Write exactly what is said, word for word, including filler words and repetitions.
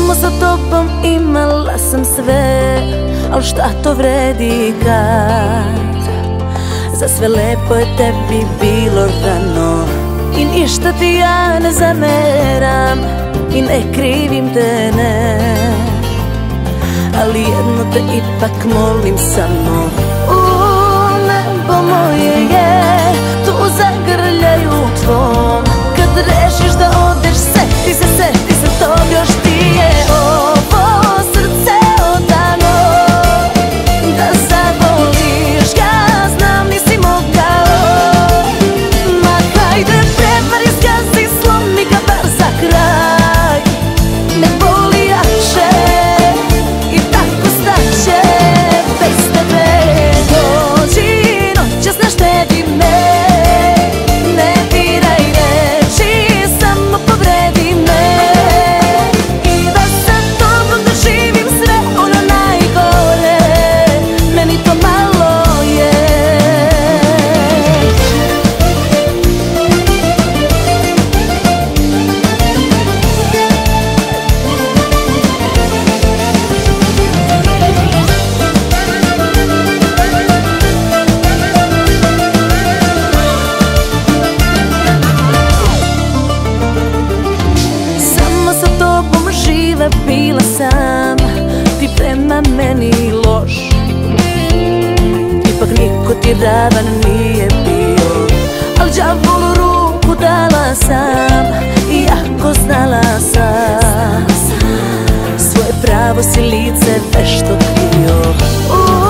Samo sa tobom imala sam sve, al šta to vredi kad za sve lepo je tebi bilo rano. I ništa ti ja ne zameram i ne krivim te, ne, ali jedno te ipak molim samo. U nebo moje je tu zagrljaju tvom. Kad rešiš da odeš, seti se, seti se tog, još ti je ovo srce odano da zavoliš ga, znam nisi mogao. Ma hajde prevari, zgazi, slomi ga bar za kraj. Ne boli jače i tako staće bez tebe. Dođi noćas, ne štedi me, ne diraj reči, samo povredi me. I da sa tobom doživim sve ono najgore, meni to malo je. Samo sa tobom živa bila sam, ti prema meni loš. Ipak niko ti ravan nije bio, al đavolu ruku dala sam, iako znala sam svoje pravo si lice vešto krio.